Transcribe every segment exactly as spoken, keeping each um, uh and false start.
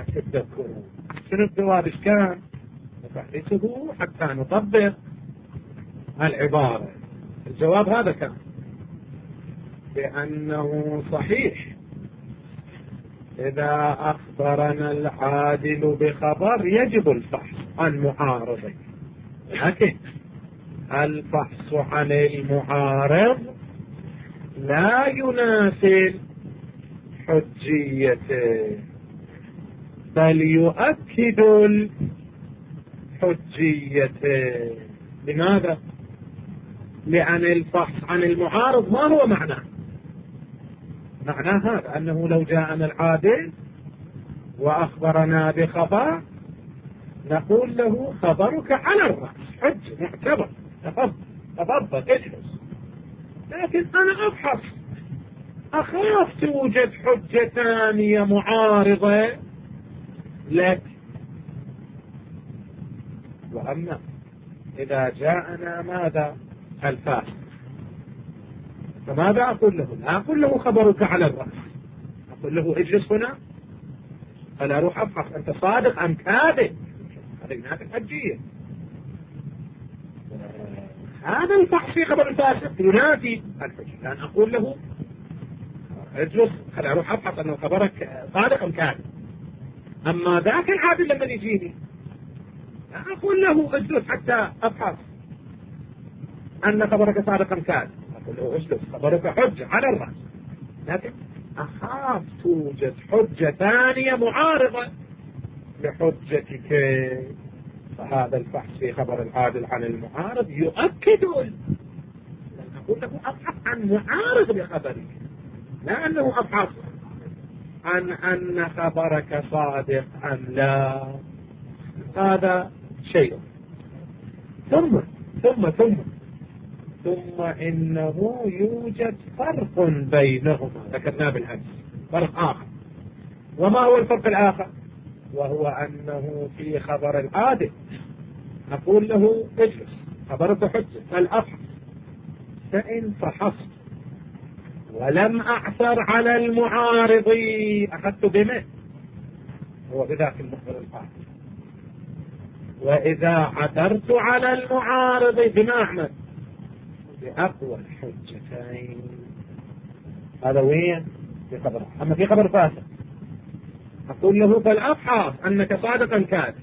ما تتذكرون شنو الجواب ايش كان؟ نحدثه حتى نطبق العبارة. الجواب هذا كان بأنه صحيح إذا أخبرنا العادل بخبر يجب الفحص عن معارضه، لكن الفحص عن المعارض لا يناسب حجيته بل يؤكد الحجية. لماذا؟ لأن الفحص عن المعارض ما هو معناه؟ معناه هذا أنه لو جاءنا العادل وأخبرنا بخبر نقول له خبرك على الرأس حج معتبر، تفضل تفضل اجلس. لكن أنا أبحث أخاف توجد حجة ثانية معارضة لك. وأما إذا جاءنا ماذا؟ الفاسد، فماذا أقول له؟ لا أقول له خبرك على الرأس، أقول له اجلس هنا، فلا أروح أبحث أنت صادق أم كاذب. هذه هناك الحجية. هذا الفحص في خبر الفاسد ينافي الحجة، لأن أقول له اجلس خلي أروح أبحث أنه خبرك صادق أم كاذب. أما ذاك العادل لما يجيني لا أقول له اجلس حتى أبحث أن خبرك صادق أم كاذب، أقول له اجلس خبرك حجة على الرأس. لكن أخاف توجد حجة ثانية معارضة لحجتك، فهذا الفحص في خبر العادل عن المعارض يؤكد. أقول له أبحث عن معارض لخبرك، لا أنه أبحث عن أن خبرك صادق أم لا. هذا شيء. ثم ثم ثم ثم إنه يوجد فرق بينهما ذكرناه بالأمس، فرق آخر. وما هو الفرق الآخر؟ وهو أنه في خبر العادل أقول له اجلس خبرك حجة فالأفحص، فإن فحصت ولم أعثر على المعارض أخذت بمن هو بذاك المخبر العادل، وإذا عثرت على المعارض بما أعمل بأقوى الحجتين. هذا وين؟ في خبر. أما في خبر فاسد أقول له فالأفحص أنك صادقا كاذب،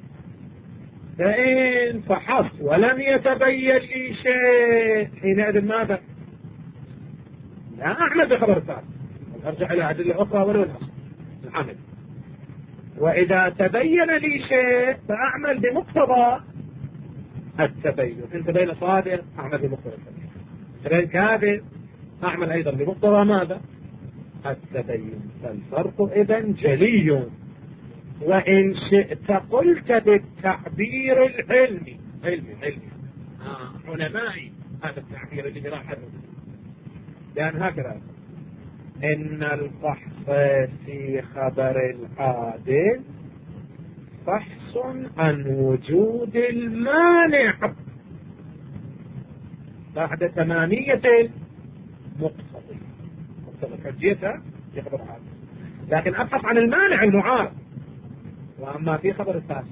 فإن فحصت ولم يتبين لي شيء حينئذ ماذا؟ لا أعمل بخبر فاسد، أرجع إلى أدلة أخرى ولو الأصل العمل. وإذا تبين لي شيء فأعمل بمقتضى التبين. إن تبين صادق أعمل بمقتضى التبين، تبين كاذب أعمل أيضا بمقتضى ماذا؟ التبين. فالفرق إذن جلي. وإن شئت قلت بالتعبير العلمي علمي علمي آه علمائي، هذا التعبير اللي راح لأن هكذا إن الفحص في خبر العادل فحص عن وجود المانع بعد تمامية المقتضي، مقتضى حجيتها في خبر العادل، لكن أبحث عن المانع المعارض. وأما في خبر الفاسد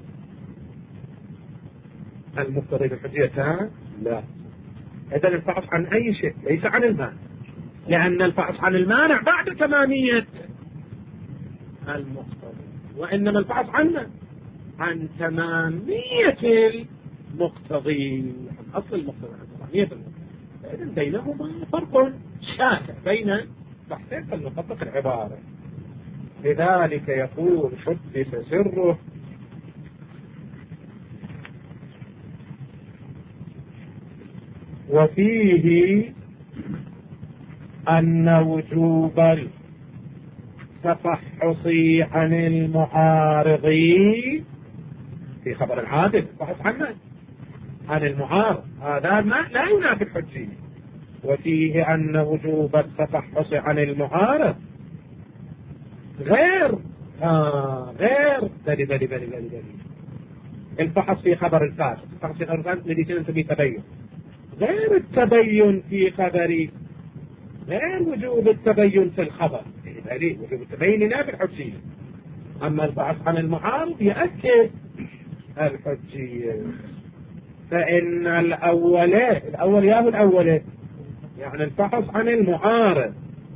المقتضي بحجيتها لا. إذن الفحص عن أي شيء ليس عن المانع، لأن الفحص عن المانع بعد تمامية المقتضي، وإنما الفحص عنه عن تمامية المقتضي، عن أصل المقتضي، عن تمامية المقتضي. فإذن بينهما فرق شاسع بين بحثين فلنطبق العبارة. لذلك يقول حدث سره وفيه أن وجوب التفحص عن المعارض في خبر العادل التفحص عنه عن المعارض هذا ما لا ينافي الحجية. وفيه أن وجوب التفحص عن المعارض غير آه غير بلي بلي بلي بلي بلي الفحص في خبر الفاسد. الفحص في خبر الفاسد الذي نسميه تبين، غير التبين في خبري، غير وجوب التبين في الخبر. يعني وجوب التبين ينافي الحجية، أما البحث عن المعارض يؤكد الحجية. فإن الأولى الأول ياهو الأولى يعني البحث عن المعارض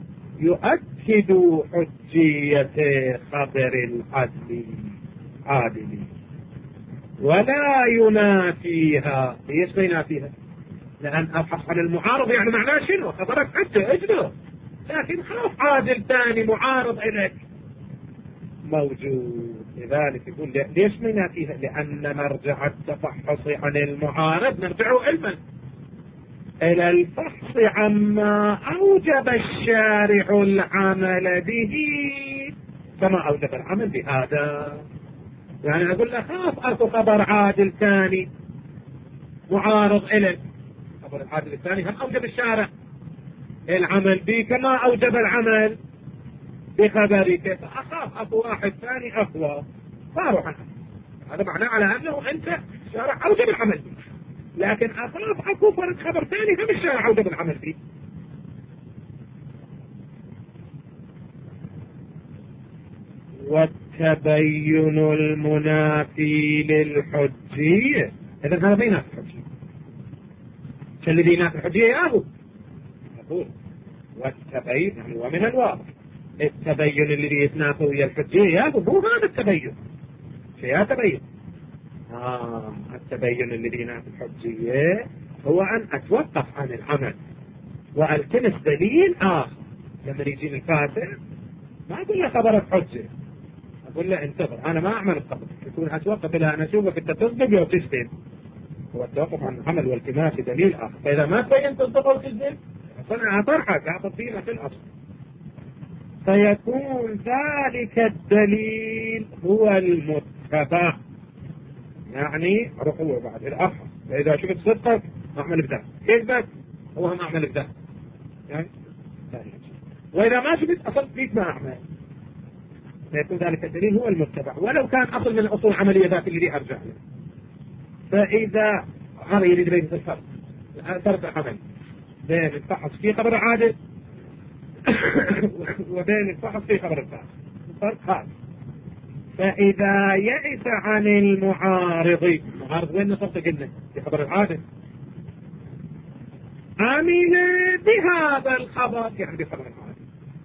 يؤكد حجية خبر العدل عادل ولا ينافيها. ليش ما ينافيها؟ لأن أبحث عن المعارض يعني معناه شنو؟ خبرك حجة اجله، لكن خلاص عادل ثاني معارض إليك موجود. لذلك يقول ليش ما ينافيها؟ لأن مرجع التفحص عن المعارض نرجع علما إلى الفحص عما أوجب الشارع العمل به كما أوجب العمل بهذا. يعني أقول له خاف أكو خبر عادل ثاني معارض إلك، خبر العادل الثاني هم أوجب الشارع العمل به كما أوجب العمل بخبرك، فأخاف أكو واحد ثاني أقوى فاروح عنه. هذا معناه على أنه أنت شارع أوجب العمل به، لكن أخاف أكو فرد خبر ثاني هم الشارع أوجب العمل به. والتبين المنافي للحجية، إذن هذا ما ينافي الحجية. الذي ينافي الحجية ياهو أقول والتبين يعني ومن الواضح التبين الذي يتنافى ويا الحجية ياهو مو هذا التبين. شيء تبين آه التبين الذي ينافي الحجية هو أن أتوقف عن العمل وألتمس دليل آخر. لما يجيني الفاتح ما أقول له خبرك حجة، أقول له انتظر أنا ما أعمل الخبر، يكون أتوقف إلى أن أشوفك أنت تصدق أو تكذب. هو التوقف عن العمل والتماس دليل آخر. فإذا ما تبين تصدق أو تكذب أصلا أطرحك أعطينا في الأصل، فيكون ذلك الدليل هو المتبع. يعني رقوع بعد الأخر، فإذا شفت صدقك أعمل بذلك، كذبك هو هم أعمل بذلك يعني. وإذا ما شفت أصل فيك ما أعمل، فيكون ذلك الدليل هو المتبع ولو كان أصل من الأصول العملية ذات اللي أرجع له. فإذا هذا يريد بين الفرق الفرق العملي بين الفحص في خبر عادل وبين الفحص في خبر الفاسد، الفرق هذا. فإذا يئس عن المعارض، المعارض وين نصرت قلنا في خبر العادل، عمل بهذا الخبر يعني بخبر العادل.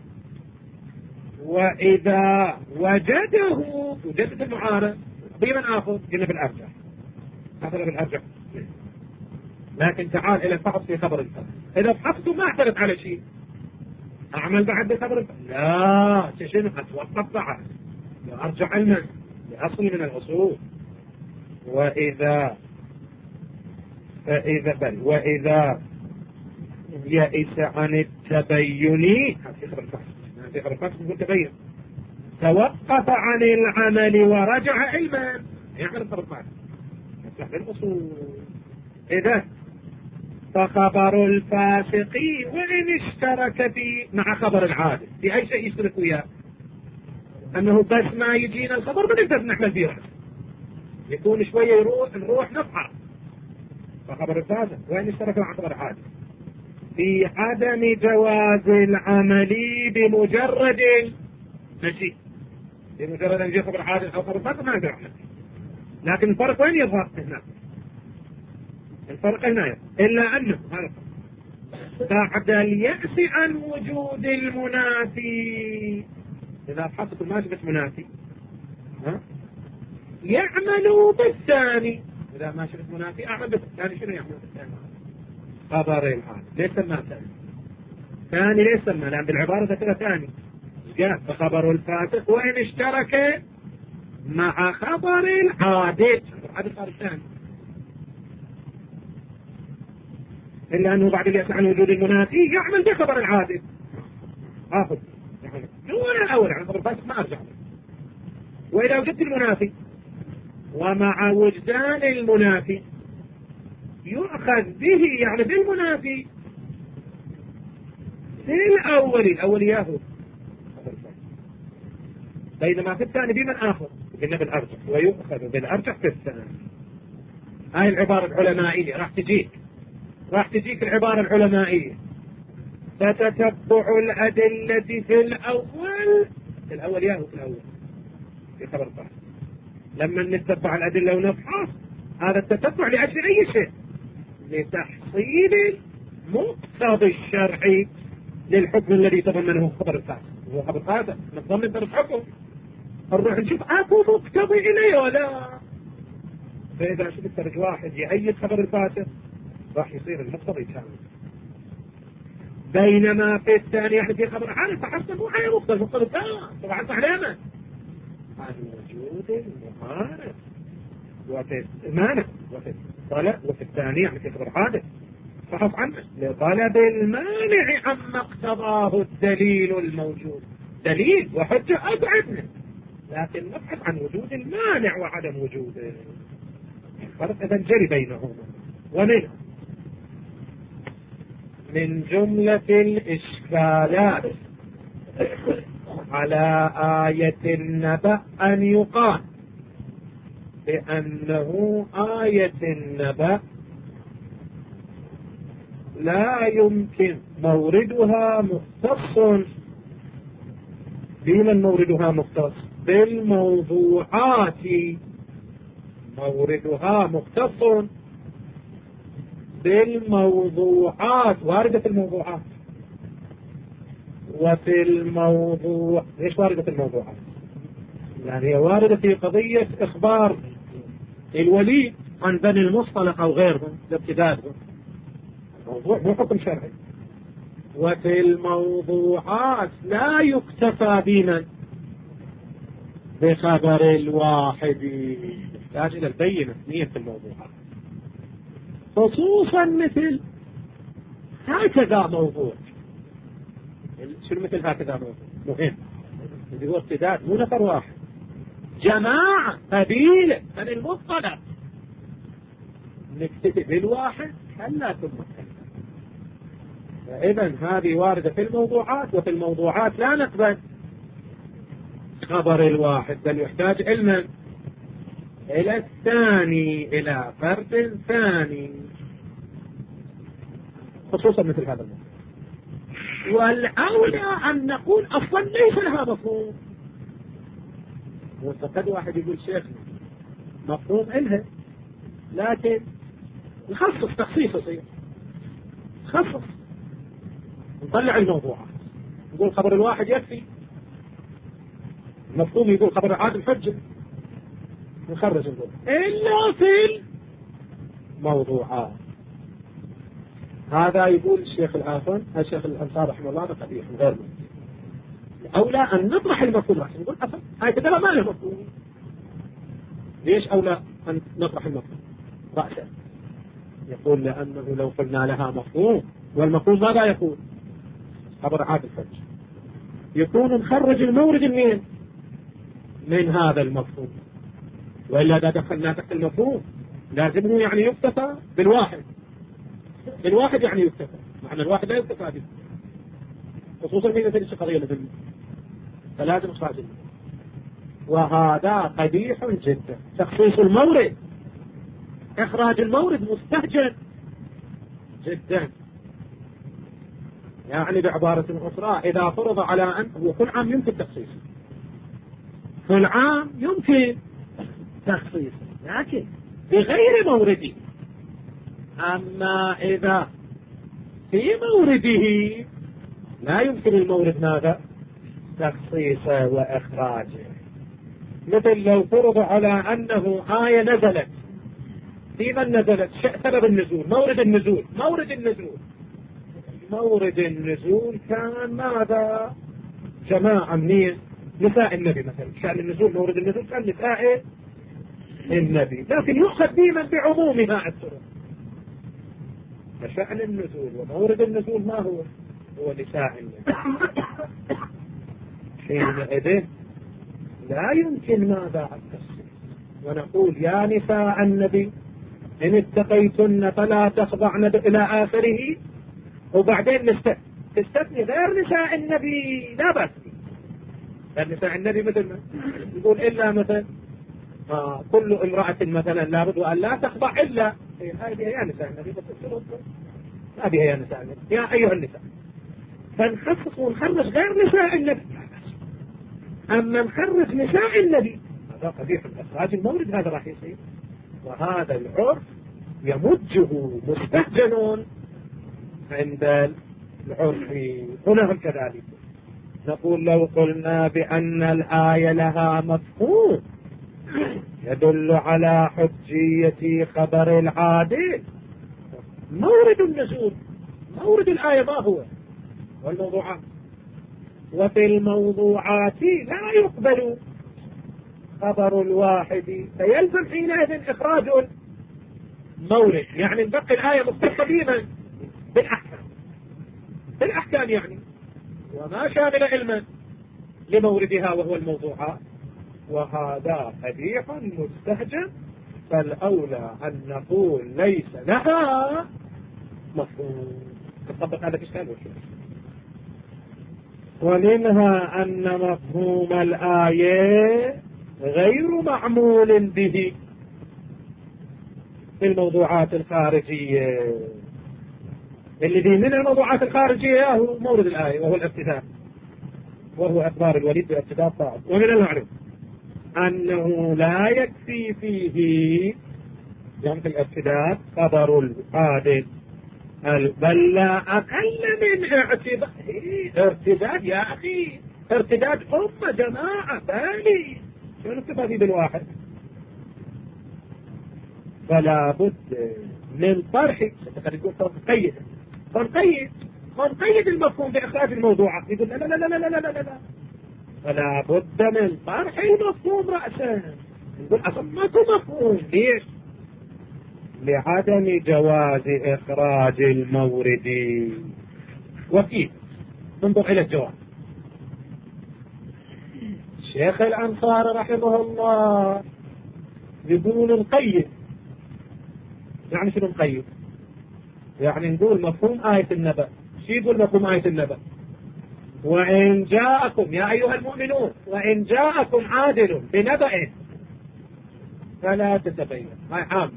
وإذا وجده وجدت المعارض قيما آخر قلنا بالأرجح، هذا بالأرجح. لكن تعال إلى الفحص في خبر الفاسد، إذا فحصته ما اعترف على شيء أعمل بعد بخبر الفاسد؟ لا، شنو أتوقف بعد أرجع علما لأصل من الأصول. وإذا فإذا بل وإذا يئس عن التبين في خبر الفحص، في خبر الفحص يقول تبين، توقف عن العمل ورجع علما يعمل خبر الفحص يصلح للأصول. إذا فخبر الفاسق وإن اشترك في مع خبر العادل في أي شيء يشترك وياه، أنه بس ما يجينا الخبر بنقدر نحمل فيه، يكون شوية يروح نروح نفحر. فخبر الفاسق وإن اشترك مع خبر العادل في عدم جواز العمل بمجرد مجيء، بمجرد أن يجي خبر عادل أو خبر الفاسق ما نقدر نحمل. لكن الفرق وين يظهر هنا؟ الفرق هنا إلا أنه بعد اليأس عن وجود المنافي، إذا حصلت ما شفت منافي ها؟ يعمل بالثاني، إذا ما شفت منافي أعمل بالثاني. شنو يعمل بالثاني؟ خبر العادل. ليش سماه ثاني؟ ثاني ليش سماه؟ لأن بالعبارة ذكرها ثاني قال فخبر الفاسق وإن اشترك مع خبر العادل، العادل صار الثاني، إلا أنه بعد اليأس عن وجود المنافي يعمل بخبر العادل. آخذ الأول الأول عن خبر الفاسق ما أرجع له. وإذا وجدت المنافي ومع وجدان المنافي يؤخذ به يعني بالمنافي في الأول، الأول ياهو، بينما في الثاني بمن آخر قلنا بالأرجح، ويؤخذ بالأرجح في الثاني. هاي العبارة العلمائية راح تجيك راح تجيك العبارة العلمائية فتتبع الأدلة في الأول، في الأول ياهو في الأول في خبر الفاسد. لما نتبع الأدلة ونفحص، هذا التتبع لأجل أي شيء؟ لتحصيل المقتضى الشرعي للحكم الذي تضمنه خبر الفاسد. هو خبر فاسد نتضمن طرف حكم، نروح نشوف اكو مقتضي اليه ولا. فاذا شفت فرج واحد يأيد خبر الفاسد راح يصير المقتضي كامل، بينما في الثاني احنا في خبر حادث فحسب مو حي مقتضي مقتضي اه طبعا علامه عن وجود المخالف وفي المانع وفي الطلب، وفي الثاني يعني في خبر حادث فحص عنه لطلب المانع عما اقتضاه الدليل الموجود. دليل وحجة أبعدنا، لكن نبحث عن وجود المانع وعدم وجوده. فرق إذا جري بينهما. ومن من جملة الإشكالات على آية النبأ أن يقال بأنه آية النبأ لا يمكن موردها مختص. بمن موردها مختص؟ بالموضوعات. موردها مختص بالموضوعات، واردة في الموضوعات. وفي الموضوع ليش واردة في الموضوعات؟ يعني هي واردة في قضية إخبار الولي عن بني المصطلق أو غيرهم لابتدائهم، موضوع مو حكم شرعي. وفي الموضوعات لا يكتفى بمن بخبر الواحد، يحتاج إلى البينة نية في الموضوعات، خصوصا مثل هكذا موضوع. شنو مثل هكذا موضوع؟ مهم اللي هو ارتداد، مو نفر واحد، جماعة قبيلة من المصطلق. نكتفي بالواحد هلا ثم إذن هذه واردة في الموضوعات. وفي الموضوعات لا نقبل خبر الواحد، بل يحتاج علما إلى الثاني، إلى فرد ثاني، خصوصا مثل هذا الموضوع. والأولى أن نقول أصلا ليس لها مفهوم. وقد واحد يقول شيخنا مفهوم إلها، لكن نخصص تخصيص يصير خصص، نطلع الموضوع نقول خبر الواحد يكفي، مفهوم يقول خبر العادل حجة، نخرج نقول إلا في الموضوعات. هذا يقول الشيخ الآخر الشيخ الأنصار رحمه الله قبيح غير ممكن. أولى أن نطرح المفهوم رأسا، نقول أصلا هاي كتابة ما له مفهوم. ليش أولى أن نطرح المفهوم رأسا؟ يقول لأنه لو قلنا لها مفهوم، والمفهوم ماذا يقول؟ خبر عادل حجة، يكون نخرج المورد منين؟ من هذا المفهوم. وإلا إذا دخلنا تحت المفهوم لازمه يعني يكتفى بالواحد. بالواحد يعني يكتفى، معنى الواحد لا يكتفى به، خصوصا في مثل القضية اللي فلازم إخراج المورد. وهذا قبيح جدا. تخصيص المورد، إخراج المورد مستهجن جدا. يعني بعبارة أخرى إذا فرض على أنه كل عام يمكن تخصيصه، كل عام يمكن تخصيصه لكن بغير مورده. أما إذا في مورده لا يمكن المورد ماذا؟ تخصيصه وإخراجه. مثل لو فرض على أنه آية نزلت، في من نزلت؟ سبب النزول، مورد النزول، مورد النزول مورد النزول كان ماذا؟ جماعة منين؟ نساء النبي مثلا. كان النزول مورد النزول كان نساء النبي، لكن يؤخذ ديما بعمومها الطرق. فشأن النزول ومورد النزول ما هو؟ هو نساء النبي. حينئذ لا يمكن ماذا التخصيص، ونقول يا نساء النبي إن اتقيتن فلا تخضعن إلى آخره، وبعدين نستثني غير نساء النبي لا بأس. غير نساء النبي مثل ما يقول إلا مثل آه كل امرأة مثلا لابد أن لا تخضع إلا هذه يا نساء النبي، هذه يا نساء النبي يا أيها النساء، فنخصص ونخرج غير نساء النبي. أما نخرج نساء النبي هذا قبيح إخراج المورد، هذا راح يصير، وهذا العرف يمجه مستهجن عند العرفي. هنا هم كذلك نقول لو قلنا بأن الآية لها مفهوم يدل على حجية خبر العادل، مورد النزول مورد الآية ما هو؟ والموضوعات، وفي الموضوعات لا يقبل خبر الواحد، فيلزم حينئذ إخراج مورد، يعني نبقي الآية مختصة بما بالأحكام بالأحكام يعني، وما شامل علما لموردها وهو الموضوعات، وهذا قبيح مستهجن، فالأولى أن نقول ليس لها مفهوم. تطبق هذا الإشكال والشيء. ومنها أن مفهوم الآية غير معمول به في الموضوعات الخارجية. الذي من الموضوعات الخارجية هو مورد الآية وهو الابتداء، وهو أخبار الوليد بابتداء الطاعة. ومن المعلوم أنه لا يكفي فيه جمع الابتداء خبر العادل، بل لا أقل من اعتداد. ارتداد يا أخي، ارتداد أمة جماعة بالي، شو نكتبها بالواحد؟ فلا بد من طرح، تقول تنقيد تنقيد تنقيد المفهوم بإخراج الموضوع، يقول لا لا لا لا لا لا لا لا، فلا بد من طرح المفهوم رأسا. يقول أصلا ماكو مفهوم، ليش؟ لعدم جواز إخراج المورد. وكيف؟ انظر إلى الجواب. الشيخ الأنصار رحمه الله يقول نقيد. يعني شنو نقيد؟ يعني نقول مفهوم آية النبأ. شو يقول مفهوم آية النبأ؟ وإن جاءكم يا أيها المؤمنون وإن جاءكم عادل بنبأ فلا تتبين. هاي عام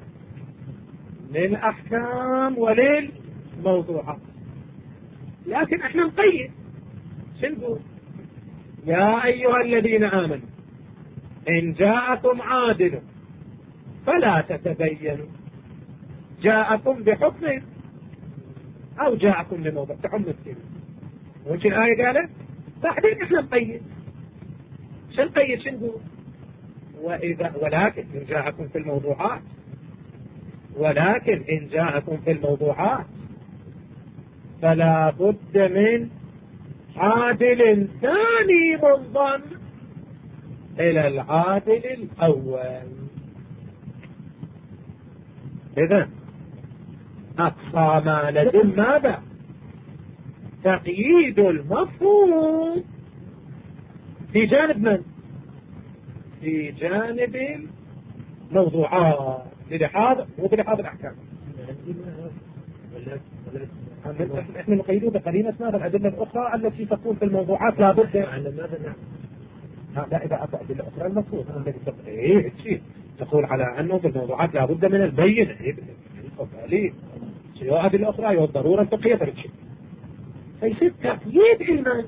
للأحكام وللموضوعات، لكن احنا نقيد. شو نقول؟ يا أيها الذين آمنوا إن جاءكم عادل فلا تتبينوا. جاءكم بحكم أو جاءكم لموضوع تعم السنة، وش الآية قالت؟ بعدين احنا نقيد. شو نقيد؟ شو نقول؟ وإذا ولكن إن جاءكم في الموضوعات ولكن إن جاءكم في الموضوعات فلا بد من عادل ثاني منضم إلى العادل الأول. إذن أقصى ما لزم ماذا؟ تقييد المفهوم في جانب من؟ في جانب الموضوعات للحاظ وبلحاظ الأحكام. احنا نقيده بقرينة ماذا؟ الأدلة الأخرى التي تكون في الموضوعات لا بد. لا إذا أتى أدلة أخرى المفروض إيه شيء تقول على أنه في الموضوعات لا بد من البينة. إيه شيء أدلة أخرى والضرورة الفقهية ترجع فيصير تقييد علما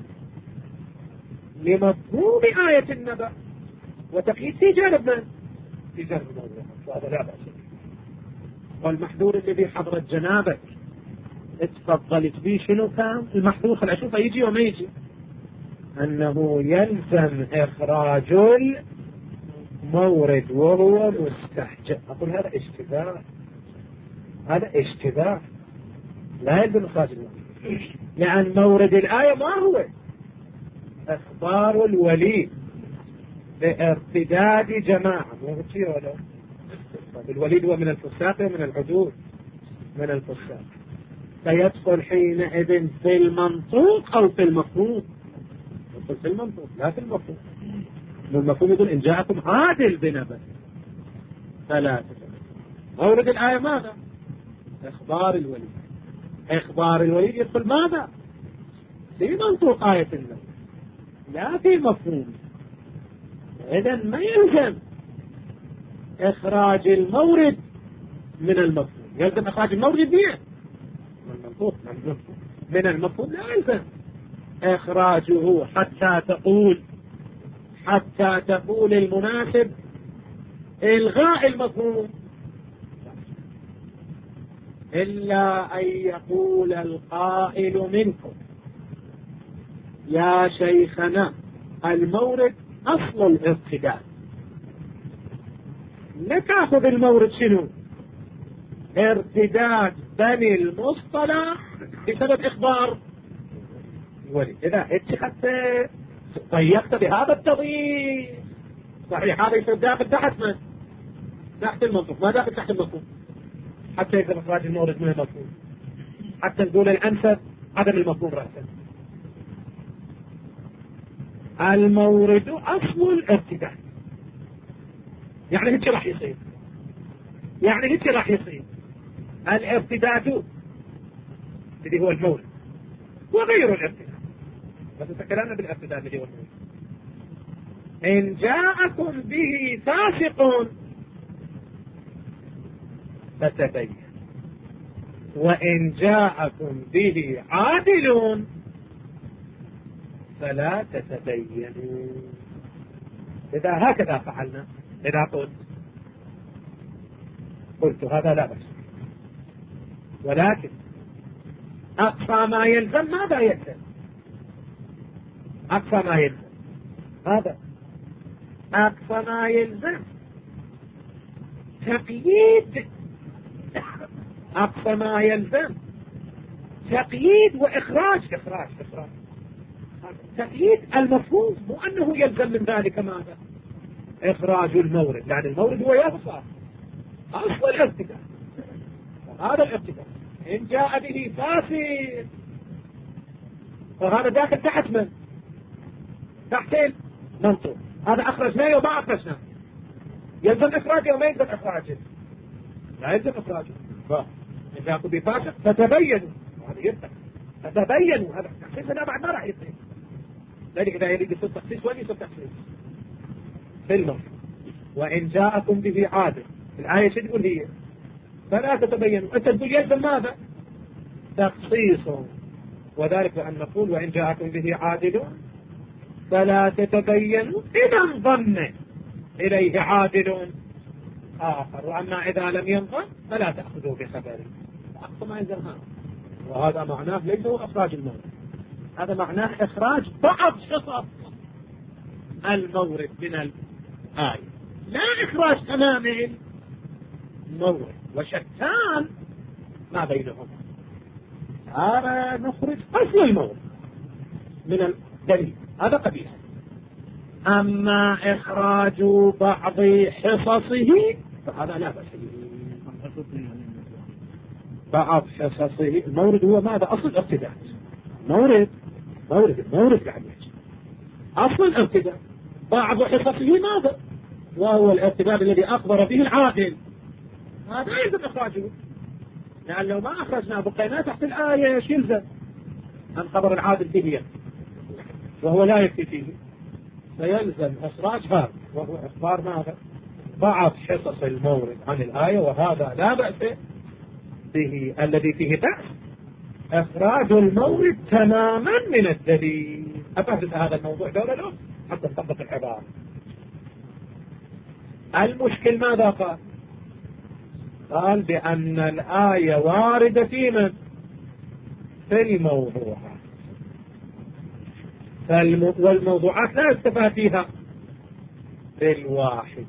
لمفهوم آية النبأ وتقييد في جانب من؟ في جانب الموضوع، وهذا لا بأس. والمحذور الذي حضرت جنابك اتفضلت به شنو كان؟ المحذور خل أشوفه يجي وما يجي، أنه يلزم إخراج المورد وهو مستحجب. أقول هذا اشتباه، هذا اشتباه، لا يلزم إخراج المورد، لأن مورد الآية ما هو؟ أخبار الولي بارتداد جماعة. مو شيء ولا الوليد هو من الفساق ومن العدول من الفساق، فيدخل حينئذ في المنطوق أو في المفهوم؟ يدخل في المنطوق لا في المفهوم. المفهوم يقول إن جاءكم عادل بنبأ فلا تتبعوا. مورد الآية ماذا؟ إخبار الوليد. إخبار الوليد يدخل ماذا؟ في منطوق آية النبأ لا في مفهوم. إذن ما يلزم إخراج المورد من المفهوم، يلزم إخراج المورد منين؟ من المنطوق. من المفهوم لا يلزم إخراجه حتى تقول حتى تقول المناسب إلغاء المفهوم إلا أن يقول القائل منكم يا شيخنا المورد أصل الارتداد، نتاخذ المورد شنو؟ ارتداد بني المصطلح بسبب إخبار الولي. إذا اتخذت ضيقت بهذا التضييق صحيح، هذا يصير داخل تحت من؟ تحت المنطق، ما داخل تحت المفهوم، حتى يصير إخراج المورد من المفهوم، حتى نقول الأنسب عدم المفهوم رأسا. المورد أصل الارتداد، يعني هيك راح يصير، يعني هيك راح يصير الارتداد الذي هو المورد وغير الارتداد، بس تكلمنا بالارتداد الذي هو المورد. إن جاءكم به فاسق فتبين، وإن جاءكم به عادل فلا تتبينوا. إذا هكذا فعلنا، إذا قلت قلت هذا لا بأس، ولكن أقصى ما يلزم ماذا يلزم؟ أقصى ما يلزم هذا، أقصى ما يلزم تقييد، أقصى ما يلزم تقييد وإخراج إخراج إخراج تقييد المفهوم، مو أنه يلزم من ذلك ماذا؟ إخراج المورد، يعني المورد هو يبقى أصل الارتداد، هذا الارتداد. إن جاء به فاسد فهذا داخل تحت من؟ تحت المنطوق، هذا أخرجناه وما أخرجناه، يلزم إخراجه وما يلزم إخراجه؟ لا يلزم إخراجه. إن جاءكم به فاسد فتبينوا، هذا يلزم فتبينوا، هذا تخصيص هذا بعد ما راح يصير، ذلك إذا يريد يصير تخصيص وين يصير تخصيص؟ في المنطق. وإن جاءكم به عادل، الآية شو تقول هي؟ فلا تتبينوا، أنت تقول يلزم ماذا؟ تخصيص، وذلك أن نقول وإن جاءكم به عادل فلا تتبينوا إذا انضم إليه عادل آخر، وأما إذا لم ينضم فلا تأخذوا بخبره. أقصى ما يلزم هذا، وهذا معناه ليس هو إخراج المورد، هذا معناه إخراج بعض حصص المورد من الآية، لا إخراج تمام المورد، وشتان ما بينهم. هذا نخرج أصل المورد من الدليل، هذا قبيح. أما إخراج بعض حصصه فهذا لا بأس به. بعض حصصه، المورد هو ماذا؟ أصل الارتداد، مورد مورد المورد يعني أصل الارتداد، بعض حصصه ماذا؟ وهو الارتداد الذي أخبر به العادل، هذا يلزم إخراجه، لأن لو ما أخرجنا بقينا تحت الآية ايش يلزم؟ أن خبر العادل به، وهو لا يكفي فيه، فيلزم إخراج هذا، وهو إخبار ماذا؟ بعض حصص المورد عن الآية، وهذا لا بأس به. الذي فيه بأس إخراج المورد تماما من الدليل. أفهمت هذا الموضوع دولة له حتى نطبق العبارة. المشكل ماذا قال؟ قال بأن الآية واردة في من؟ في الموضوعات، والموضوعات لا يستفى فيها بالواحد،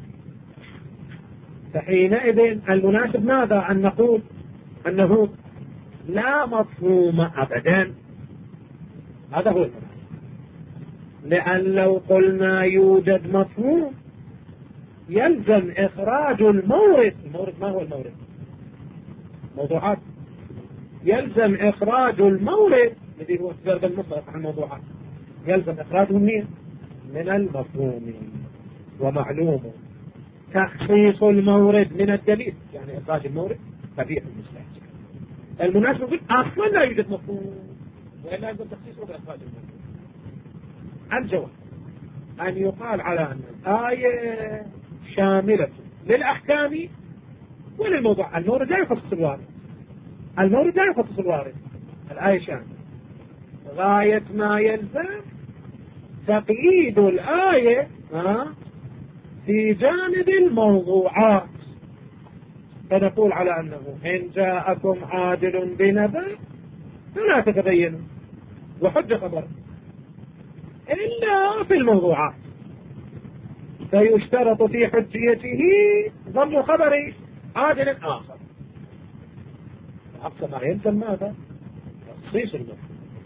فحينئذ المناسب ماذا؟ أن نقول أنه لا مفهوم أبدا، هذا هو المناسب. لأن لو قلنا يوجد مفهوم يلزم إخراج المورد. المورد ما هو المورد؟ موضوعات، يلزم إخراج المورد الذي هو السرد المصرف عن الموضوعات، يلزم إخراجه منين؟ من المفهوم. ومعلوم تخصيص المورد من الدليل، يعني إخراج المورد قبيح المستهجن. المناسب يقول أصلا لا يوجد مفهوم، وإلا يلزم تخصيصه بإخراج المورد. الجواب أن يقال على أن الآية شاملة للأحكام وللموضوع. المورد لا يخصص الوارد، المورد لا يخصص الوارد، الآية شاملة. غاية ما يلزم تقييد الآية في جانب الموضوعات فنقول على أنه إن جاءكم عادل بنبأ فلا تتبينوا وحج خبر، إلا في الموضوعات فيشترط في حجيته ضم خبر عادل آخر. أقصى ما يلزم ماذا؟ تخصيص الموضوع،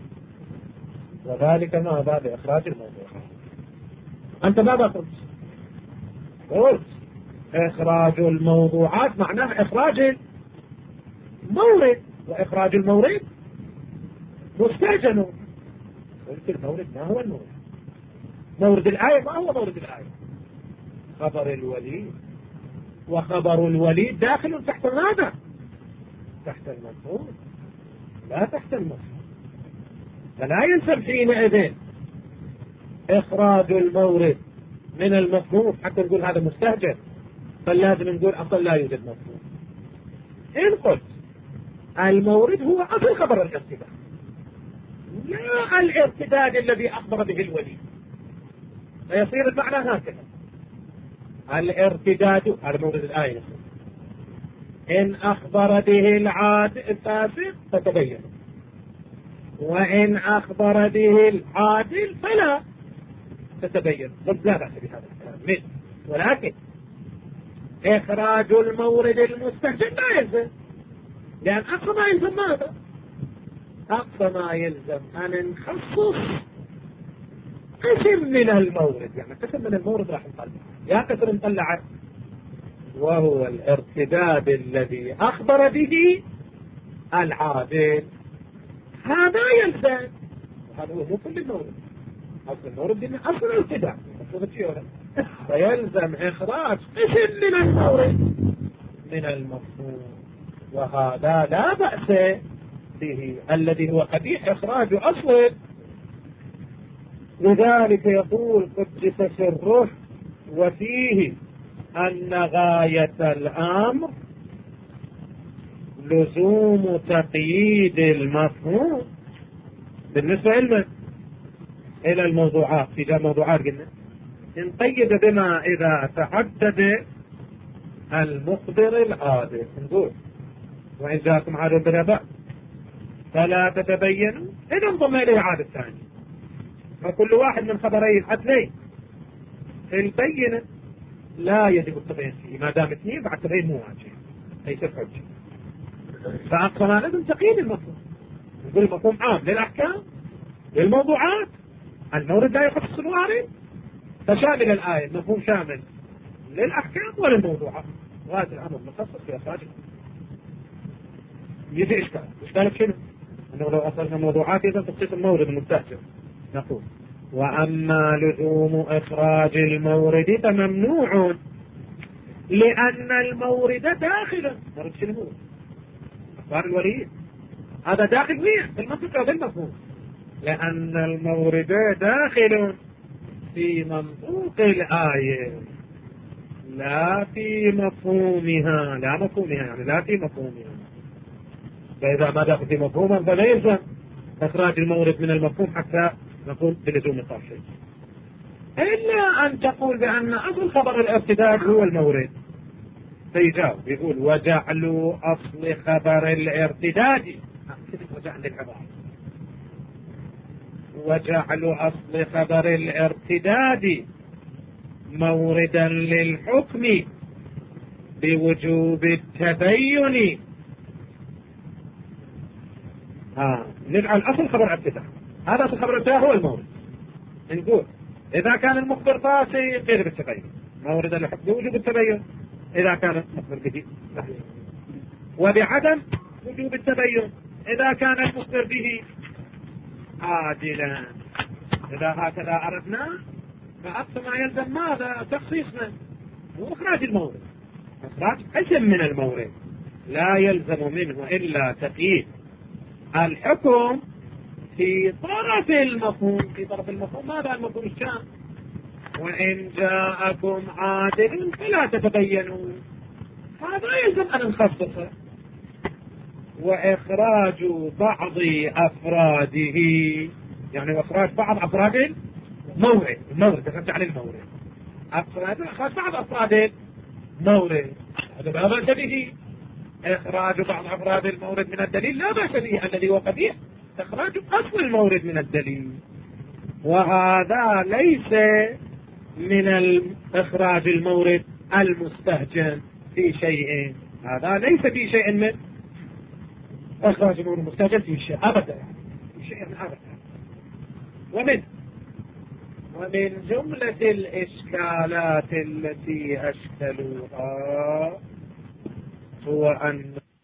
وذلك ماذا؟ بإخراج الموضوع. أنت ماذا قلت؟ قلت إخراج الموضوعات معناه إخراج المورد، وإخراج المورد مستأجن. قلت المورد ما هو المورد؟ مورد الآية ما هو مورد الآية؟ خبر الوليد، وخبر الوليد داخل تحت ماذا؟ تحت المفهوم لا تحت المفهوم، فلا يلزم حينئذ إخراج المورد من المفهوم حتى نقول هذا مستهجن، فلازم نقول أصلا لا يوجد مفهوم. إن قلت المورد هو أصل خبر الارتداد لا الارتداد الذي أخبر به الولي، فيصير المعنى هكذا: الارتداد هذا مورد الآية، إن أخبر به العاد الفاسق فتبين، وإن أخبر به العادل فلا تتبين. قلت لا بأس بهذا الكلام، ولكن إخراج المورد المستهجن لا يلزم، لأن أقصى ما يلزم ماذا؟ أقصى ما يلزم أن نخصص قسم من المورد، يعني قسم من المورد راح نطلع، يا قسم نطلع وهو الارتداد الذي أخبر به العادل، هذا يلزم. هذا هو مو كل المورد، أصل المورد إنه أصل الارتداد فيلزم إخراج قسم من المورد من المفهوم، وهذا لا بأس به الذي هو قبيح إخراج أصل. لذلك يقول قدس سره وفيه أن غاية الأمر لزوم تقييد المفهوم بالنسبة إلى إلى الموضوعات. في جاء موضوعات قلنا نقيد بما إذا تحدد المخبر العادل، نقول وإن جاءكم عادل بنبأ فلا تتبينوا، إذا انضم إليه عادل ثاني، فكل واحد من خبرين عدلين البينة لا يجب التبين فيه ما دام اثنين بعد تبين مو واجب ليس حجة. فأقصى ما لازم تقييد المفهوم، نقول المفهوم عام للأحكام للموضوعات، المورد لا يخصص الوارد، فشامل الآية المفهوم شامل للأحكام وللموضوعات، وهذا الأمر مخصص في أخراج. يجي إشكال، إشكال شنو؟ أنه لو أصلنا موضوعات إذا تخصيص المورد المستأجر، نقول وأما لزوم إخراج المورد فممنوع لأن المورد داخل. مورد شنو هو؟ أخبار الوليد، هذا داخل فيه في المنطقة وفي المفهوم، لأن المورد داخل في منطوق الآية لا في مفهومها، لا مفهومها يعني لا في مفهومها. فإذا ما داخل في مفهومها فلا يلزم إخراج المورد من المفهوم حتى نقول بلزوم الترشيح، إلا أن تقول بأن أصل خبر الارتداد هو المورد. فيجاوب يقول وجعلوا أصل خبر الارتداد، وجعلوا أصل خبر الارتداد موردا للحكم بوجوب التبين. ها نجعل أصل خبر الارتداد، هذا أصل خبر الارتداد هو المورد. نقول إذا كان المخبر فاسق غير بالتبين موردا للحكم بوجوب التبين، إذا كان المخبر به وبعدم وجوب التبين إذا كان المخبر به عادلا. إذا هكذا أردنا فأقصى ما يلزم ماذا؟ تخصيصنا وإخراج المورد، إخراج قسم من المورد لا يلزم منه إلا تقييد الحكم في طرف المفهوم. في طرف المفهوم ماذا المفهوم الشام؟ وإن جاءكم عادل فلا تتبينوا، هذا يلزم أن نخصصه. وإخراج بعض أفراده يعني إخراج بعض أفراد المورد، المورد تخرج عن المورد أفراد أخرج بعض أفراد المورد، هذا لا بأس به. إخراج بعض أفراد المورد من الدليل لا بأس به، الذي هو قبيح إخراج أصل المورد من الدليل، وهذا ليس من إخراج المورد المستهجن في شيء، هذا ليس في شيء من إخراج المورد المستهجن في شيء أبدا، في شيء أبدا. ومن ومن جملة الإشكالات التي أشكلوها هو أن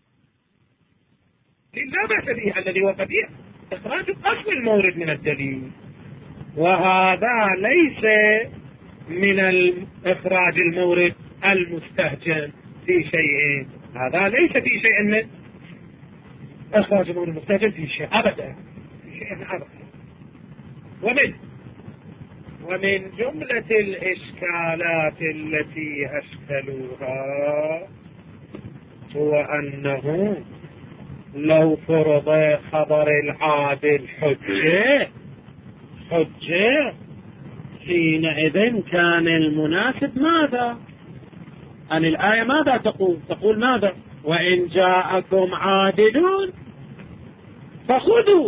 لا بأس به الذي هو قبيح إخراج أصل المورد من الدليل، وهذا ليس من إخراج المورد المستهجن في شيء، هذا ليس في شيء من إخراج المورد المستهجن في شيء أبدا، في شيء أبدا. ومن ومن جملة الإشكالات التي أشكلوها هو أنه لو فرض خبر العادل حجة حجة حينئذ كان المناسب ماذا؟ أن الآية ماذا تقول؟ تقول ماذا؟ وإن جاءكم عادلون فخذوا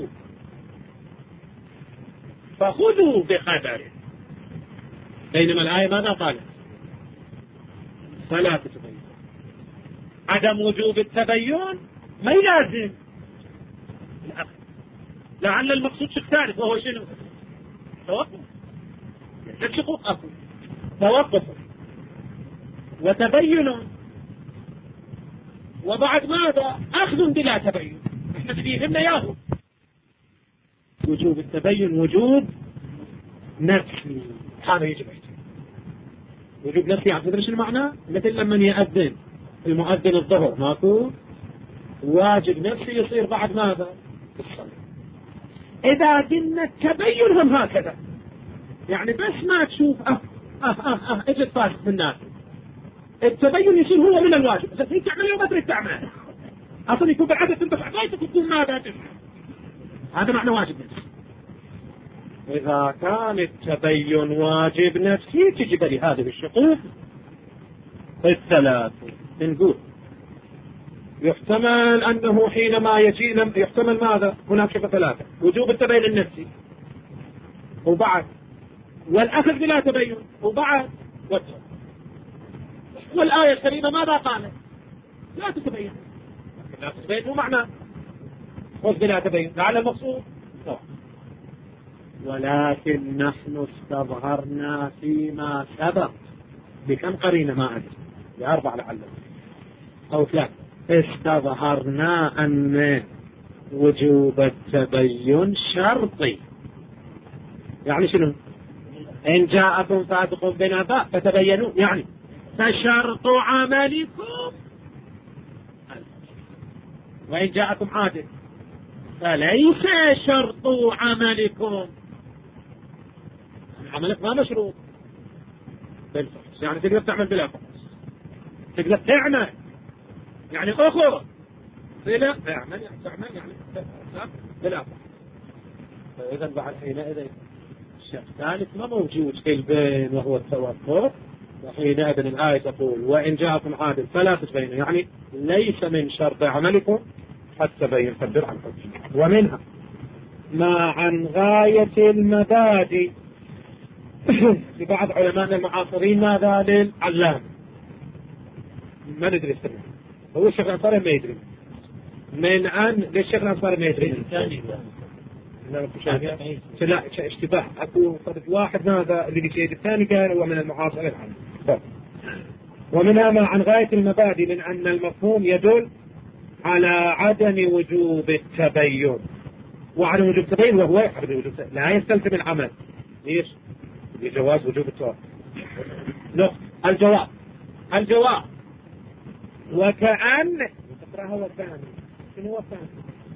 فخذوا بخبره، بينما الآية ماذا قالت؟ فلا تتبين. عدم وجوب التبين ما يلازم الأخذ، لعل المقصود شيء ثالث وهو شنو؟ توقف. الشقوق أخذ توقف وتبين، وبعد ماذا؟ أخذ بلا تبين. احنا فيهمنا ياهو وجوب التبين وجوب نفسي، هذا يجب وجوب نفسي. يعني تدري شنو معناه؟ مثل لما يأذن المؤذن الظهر ماكو واجب نفسي يصير بعد ماذا؟ الصلاة. إذا قلنا التبين هم هكذا، يعني بس ما تشوف اه اه اه اه اجت فاسق من الناس، التبين يصير هو من الواجب، بس انت تعمل وما تريد تعمل اصلا يكون بالعدد تنبح عقايتك وتكون ماذا تفعل. هذا معنى واجب نفسي. إذا كان التبين واجب نفسي تجب لهذه الشقوق الثلاث. نقول يحتمل أنه حينما يجي يحتمل ماذا؟ هناك شقة ثلاثة: وجوب التبين النفسي، وبعد والأخذ بلا تبين، وبعد والتبين. والآية الكريمة ماذا قالت؟ لا تتبين. لا تتبين مو معنى خذ بلا تبين، لعل المقصود لا. ولكن نحن استظهرنا فيما سبق بكم قرينة ما أدري، بأربع لعل أو ثلاث، استظهرنا أن وجوب التبين شرطي. يعني شنو؟ إن جاءكم فاسق بنبأ فتبينوا، يعني فشرط عملكم، وإن جاءكم عادل فليس شرط عملكم. عملك ما مشروط بالفحص، يعني تقدر تعمل بلا فحص، تقدر تعمل يعني أخر بلا تعمل يعني تعمل يعني بلا فحص. فإذا بعد حينئذ الشيء الثالث ما موجود في البين وهو التوقف، وحينئذ الآية تقول وإن جاءكم عادل فلا تتبينوا، يعني ليس من شرط عملكم حتى بين قدر عن حكم. ومنها ما عن غاية المبادئ لبعض علماء المعاصرين ماذا للعلام ما ندري السنة، هو الشيخ الأنصاري ما يدري من أن للشيخ الأنصاري ما يدري لا اشتباه أكو فرد واحد ماذا اللي بيجي الثاني كان هو من المعاصرين. ومنها ما عن غاية المبادئ من أن المفهوم يدل على عدم وجوب التبين، وعدم وجوب التبين وهو عدم وجوب لا يستلزم العمل. ليش؟ لجواز وجوب التوقف. نقطة الجواب الجواب وكأن تقرأها وكأن شنو هو كأن؟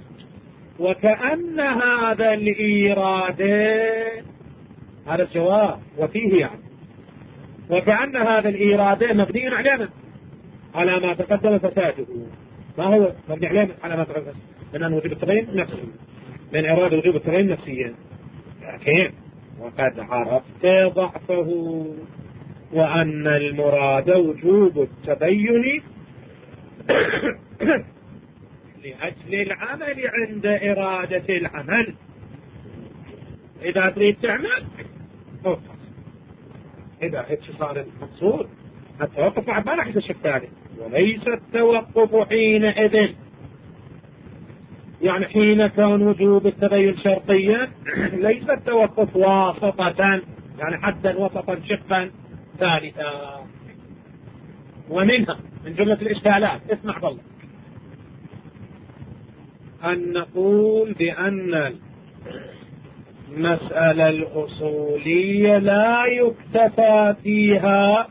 وكأن هذا الإيراد هذا الجواب وفيه يعني وكأن هذا الإيراد مبني على على ما تقدم فساده. ما هو مبني عليه على ما تقدم؟ لأن وجوب التبين نفسي، من إرادة وجوب التبين نفسيا، لكن وقد عرفت ضعفه وأن المراد وجوب التبين لأجل العمل عند إرادة العمل. إذا تريد تعمل توقف، إذا هيك صار المقصود التوقف بعد ما نحن الشيء الثاني. وليس التوقف حينئذ يعني حين كان وجوب التبين شرطيا ليس التوقف واسطة يعني حدا وسطا شقا ثالثا. ومنها من جملة الإشكالات اسمع بالله أن نقول بأن المسألة الأصولية لا يكتفى فيها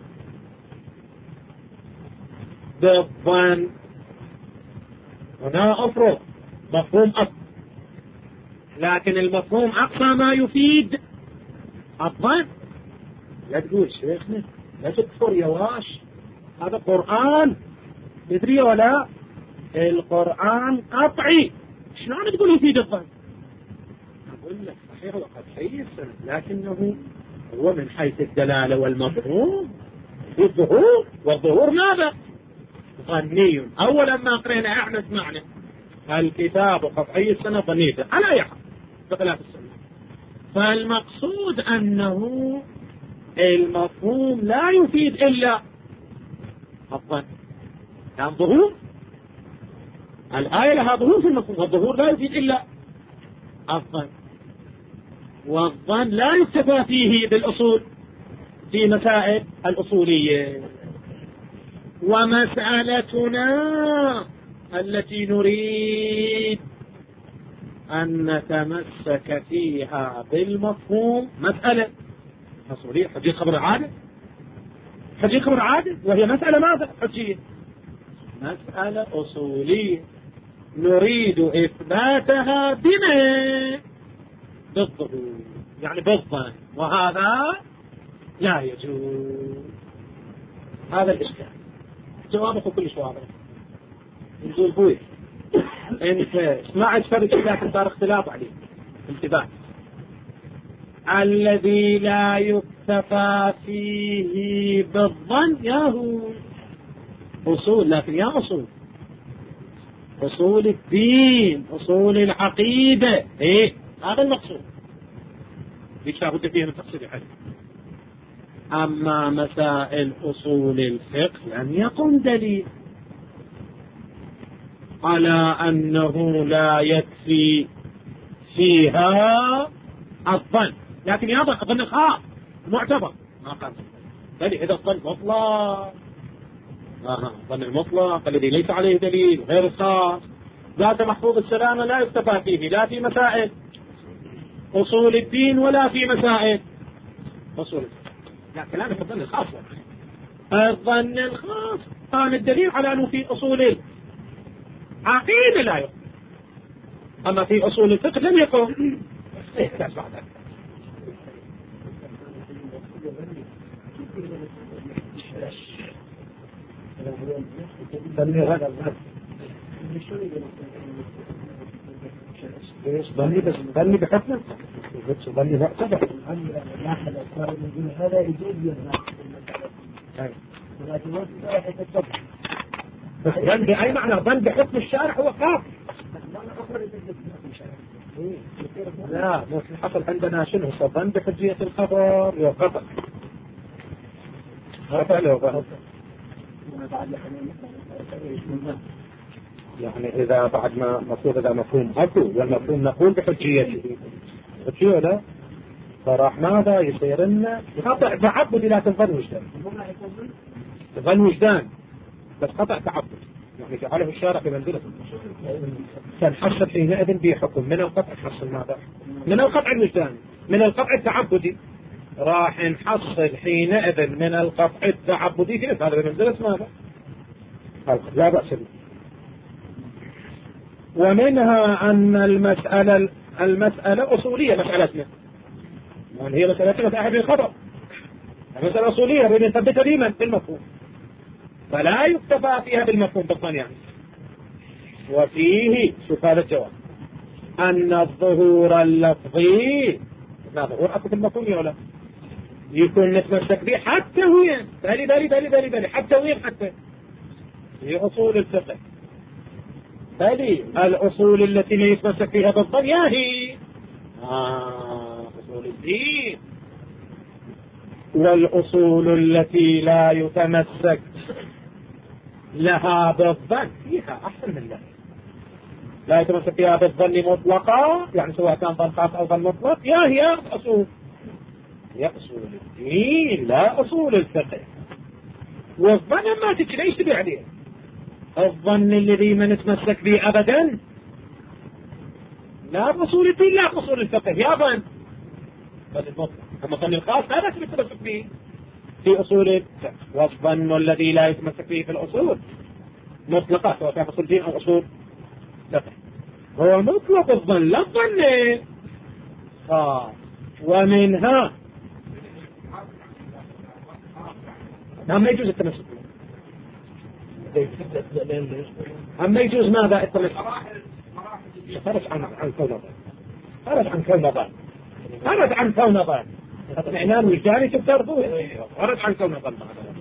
بالظن. هنا أفرض مفهوم أصل، لكن المفهوم أقصى ما يفيد الظن. لا تقول شيخنا لا تكفر يا واش، هذا قرآن تدري ولا؟ القرآن قطعي، شلون تقول يفيد الظن؟ أقول لك صحيح وقطعي لكنه هو من حيث الدلالة والمفهوم في الظهور، والظهور ماذا؟ ظني. أولا ما قرينا احنا سمعنا الكتاب قطعي السنة ظنيته على يحب بخلاف السنة. فالمقصود أنه المفهوم لا يفيد إلا الظن، يعني ظهور الآية لها ظهور في المفهوم، والظهور لا يفيد إلا الظن. والظن لا يكتفى فيه بالأصول في مسائل الأصولية. ومسألتنا التي نريد أن نتمسك فيها بالمفهوم مسألة أصولية حجية خبر عادة، حجية خبر عادة، وهي مسألة ماذا؟ حجية، مسألة أصولية نريد إثباتها بما بالظهور يعني بالظن، وهذا لا يجوز. هذا الإشكال جوابه كلش واضح. نقول بوي انت سمعت فرق لكن صار اختلاف عليه انتباه. الذي لا يكتفى فيه بالظن ياهو أصول، لكن يا أصول أصول الدين أصول العقيدة، إيه هذا المقصود ليش لابد فيه من تقصير حد. أما مسائل أصول الفقه لم يقم دليل على أنه لا يكفي فيها الظن، لكن يظن الظن الخاص معتبر ما قام، بل إذا الظن مطلق الظن المطلق الذي ليس عليه دليل غير الخاص ذات محفوظ السلامة لا يكتفى فيه لا في مسائل أصول الدين ولا في مسائل أصول الدين. لا كلامك الظن الخاص، الظن الخاص كان الدليل على أنه في أصول العقيدة لا يقوم، أما في أصول الفقه لم يقوم. ظني بس ظني بحكمه ظني معتبر هذا يجوز بس ظن بأي معنى؟ ظن بحكم الشارع هو خاص. لا مو حصل عندنا شنو ظن بحجية الخبر وقطع قطع له ظن يعني إذا بعد ما مفروض إذا مفهوم أكو والمفهوم نقول بحجيته حجية لا فراح ماذا يصير لنا قطع تعبد لا تظن وجدان ظن وجدان بس قطع تعبد يعني جعله الشارع في منزلة فنحصل حينئذ بحكم من القطع نحصل ماذا من القطع الوجداني من القطع التعبدي راح نحصل حينئذ من القطع التعبدي كيف هذا بمنزلة ماذا لا بأس به. ومنها أن المسألة المسألة أصولية مسألتنا يعني هي مسألتنا في الخبر مسألة أصولية بين نثبتها ديما بالمفهوم فلا يكتفى فيها بالمفهوم بالظن يعني. وفيه شوف هذا الجواب أن الظهور اللفظي لا ظهور أكو في المفهوم ولا يكون نتمسك به حتى وين بالي بالي بالي بالي بالي حتى وين حتى في أصول الفقه. بالي الأصول التي لا يتمسك فيها بالظن يا هي آه أصول الدين، والأصول التي لا يتمسك لها بالظن فيها أحسن من ذلك. لا يتمسك فيها بالظن مطلقا، يعني سواء كان ظن خاص أو ظن مطلق، يا هي أصول هي أصول الدين لا أصول الفقه. والظن ما تجي ليش تبي عليه؟ الظن الذي ما نتمسك به أبدا لا بأصول الدين لا بأصول الفقه، يا ظن بل المطلق. أما الظن الخاص لا بس يتمسك به في أصول الفقه. والظن الذي لا يتمسك به في الأصول مطلقات سواء كان أصول الدين أو أصول الفقه هو مطلق الظن لا الظن خاص. ومنها نعم ما يجوز التمسك به. أما يجوز ماذا التمسك؟ خرج عن عن كون ظن، خرج عن كون ظن، خرج عن كون ظن. اطمئنان وجداني تفترضوه خرج عن كون ظن.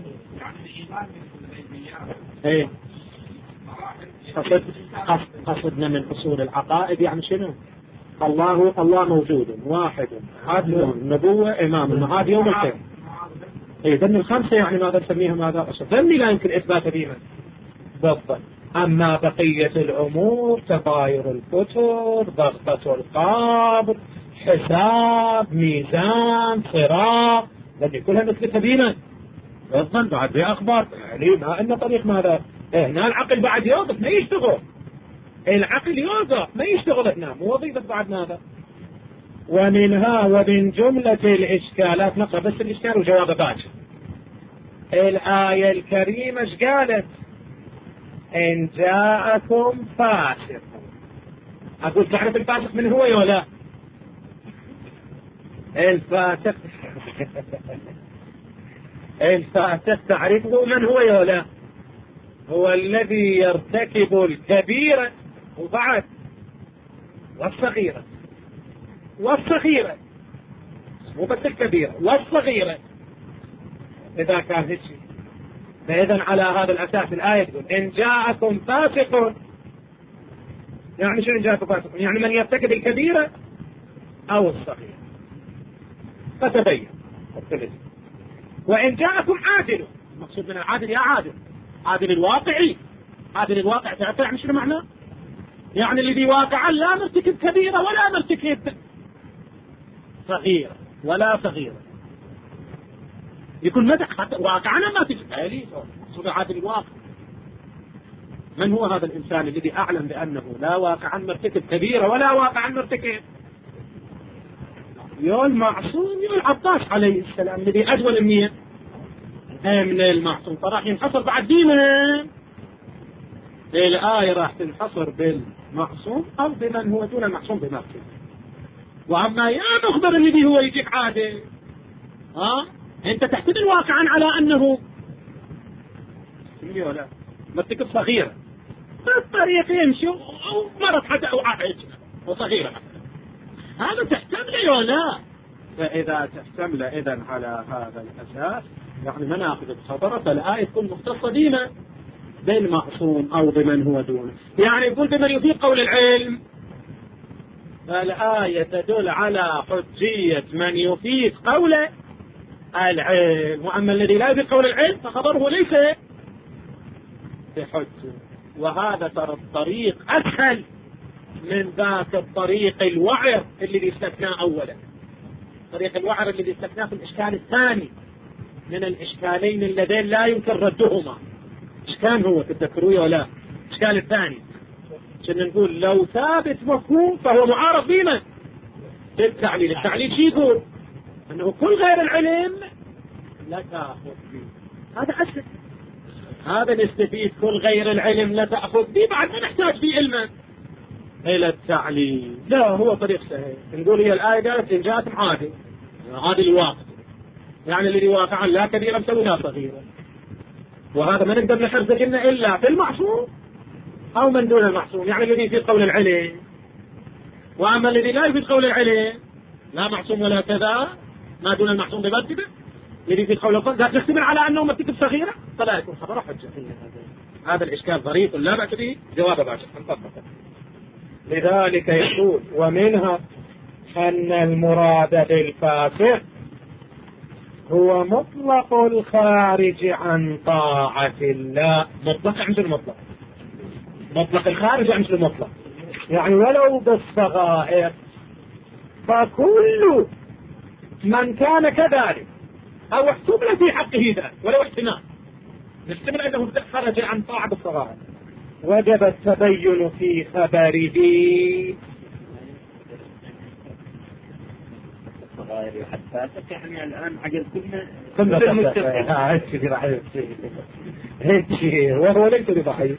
ايه قصد قصدنا من أصول العقائد يعني شنو؟ الله الله موجود واحد عدل نبوة إمام هذا يوم القيامة. إيه ذن الخمسة يعني ماذا نسميها ماذا أصل ذني لا يمكن إثبات بهما بالضبط. أما بقية الأمور تغاير الكتب ضغطة القبر حساب ميزان صراط ذني كلها نثبتها بهما بالضبط. بعد في أخبار يعني ما أن طريق ماذا هنا العقل بعد يوقف ما يشتغل، العقل يوقف ما يشتغل هنا مو وظيفة بعد ماذا. ومنها ومن جملة الإشكالات نقرأ بس الإشكال وجواب باكر. الآية الكريمة ايش قالت؟ إن جاءكم فاسق. أقول تعرف الفاسق من هو يا لا؟ الفاسق الفاسق تعرفه من هو يا لا؟ هو الذي يرتكب الكبيرة وبعد والصغيرة والصغيرة مو بس الكبيرة والصغيرة. إذا كان هيك فإذا على هذا الأساس الآية تقول إن جاءكم فاسق. يعني شو إن جاءكم فاسق؟ يعني من يرتكب الكبيرة أو الصغيرة فتبين. وإن جاءكم عادل، المقصود من العادل يا عادل عادل الواقعي. عادل الواقع تعرف يعني شنو معناه؟ يعني الذي واقعا لا مرتكب كبيرة ولا مرتكب صغيرة ولا صغيرة، يكون مدح حتى واقعا ما تجد صدق عادل الواقع. من هو هذا الإنسان الذي أعلم بأنه لا واقعا مرتكب كبيرة ولا واقعا مرتكب؟ يا المعصوم يا العباس عليه السلام الذي أجول منين من المعصوم. فراح ينحصر بعد ديما الآية راح تنحصر بالمعصوم أو بمن هو دون المعصوم بمرتبة. وأما يا مخبر الذي هو يجيك عادل ها أنت تحتمل واقعا على أنه ولا مرتكب صغيرة بالطريق يمشي ومرت حتى أو عائج وصغيرة هذا تحتمل ولا. فإذا تحتمل إذن على هذا الأساس يعني مناقض الخبر فالآية تكون مختصة بما بالمعصوم أو بمن هو دونه. يعني يقول بمن يفيق قول العلم فالآية تدل على حجية من يفيق قول العلم. وأما الذي لا يفيق قول العلم فخبره ليس بحجة. وهذا ترى الطريق أسهل من ذاك الطريق الوعر الذي استثناه أولا. طريق الوعر الذي استثناه في الإشكال الثاني من الإشكالين اللذين لا يمكن ردهما. إشكال هو تذكروه ولا إشكال الثاني عشان نقول لو ثابت مفهوم فهو معارض بما بالتعليل. التعليل شي يقول أنه كل غير العلم لا تأخذ به. هذا أسهل. هذا نستفيد كل غير العلم لا تأخذ به بعد ما نحتاج به علما إلى التعليل. لا هو طريق سهل. نقول هي الآية قالت إن جاءتم عادل عادل الواقع يعني الذي واقعا لا كبيرا مسوي لا صغيرا. وهذا ما نقدر نحرز لنا إلا في المعصوم أو من دون المعصوم يعني الذي في قول العلم. وأما الذي لا يفيد قول العلم لا معصوم ولا كذا ما دون المعصوم بمرتبة يريد في قول القول ذات يحتمل على أنه مرتبة صغيرة فلا يكون خبر حجة. هذا الإشكال ظريف لا بأس به، جواب باشا نطبقه. لذلك يقول ومنها أن المراد بالفاسق هو مطلق الخارج عن طاعة الله. مطلق عند المطلق، مطلق الخارج عن المطلق، يعني ولو بالصغائر فكل من كان كذلك أو احتمل في حقه ذلك ولو احتمال نحتمل أنه خرج عن طاعة الصغائر وجب التبين في خبره. الصغائر حتى يعني الآن عقل كلنا كلنا المستقبل هيك راح هيك وهو ليس بضحية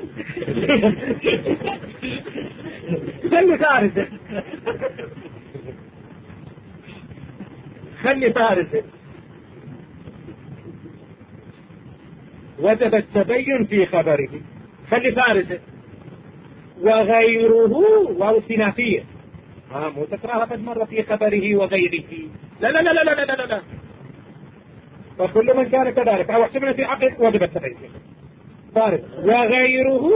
خلي فارسة خلي فارسة وجب التبين في خبره خلي فارسة وغيره وهو استنافية ها مو تكرارها قد مر في خبره وغيره لا لا لا لا لا لا لا لا فكل من كان كذلك أو احتمل في عقل وجب التبين فارسة وغيره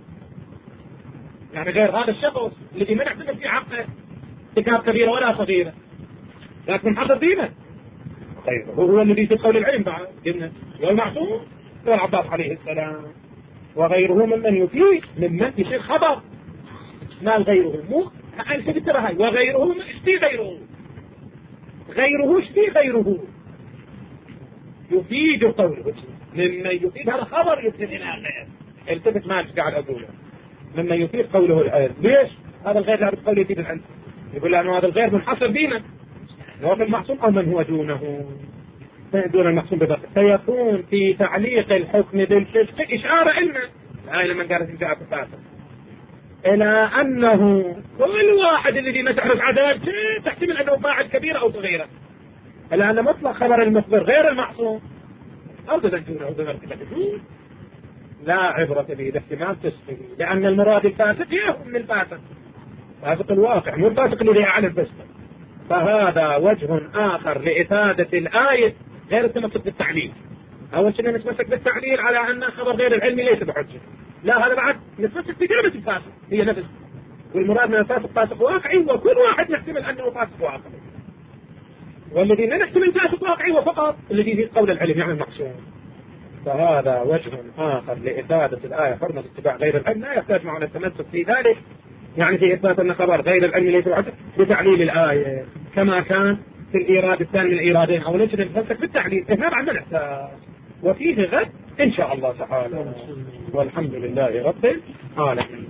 يعني غير هذا الشخص الذي من احتمل في عقل ارتكاب كبيرة ولا صغيرة لكن حضر دينه غيره هو الذي في قول العلم بعد قلنا والمعصوم هو العباس عليه السلام وغيره ممن يفيد ممن يصير خبر مال غيره مو انت بترى هاي وغيره اشتي غيره غيره اشتي غيره يفيد قوله ممن يفيد هذا خبر يفيد الى غير التفت ما قاعد اقوله ممن يفيد قوله العلم ليش هذا الغير لا بتقول يفيد العلم يقول لانه هذا الغير منحصر دينا هو في المعصوم او من هو دونه دون المحسوم بذلك سيكون في تعليق الحكم بالفسق إشارة علما هاي لما قالت الجاء الفاسق إلى أنه كل واحد الذي ما تعرف عذاب تحتمل أنه فاعل كبيرة أو صغيرة إلى أن مطلق خبر المخبر غير المعصوم أو تذكره أو تذكره لا عبرة به باحتمال فسقه لأن المراد الفاسق يهم الفاسق فاسق الواقع مو الفاسق الذي يعلم فسقه. فهذا وجه آخر لإفادة الآية غير التمسك بالتعليل. أول شيء نتمسك بالتعليل على أن خبر غير العلمي ليس بحجة لا هذا بعد نتمسك بكلمة الفاسق هي نفس والمراد من الفاسق فاسق واقعي وكل واحد نحتمل أنه فاسق واقعي والذي لا نحتمل فاسق واقعي وفقط الذي في قول العلم يعني المقصود. فهذا وجه آخر لإفادة الآية حرمة اتباع غير العلم لا يحتاج معنا التمسك في ذلك يعني في إثبات أن خبر غير العلم ليس بحجة بتعليل الآية كما كان في الإيراد الثاني من الإيرادين أو ليش نتمسك بالتعليل هنا بعد الإحساس وفيه غد إن شاء الله تعالى والحمد لله رب العالمين.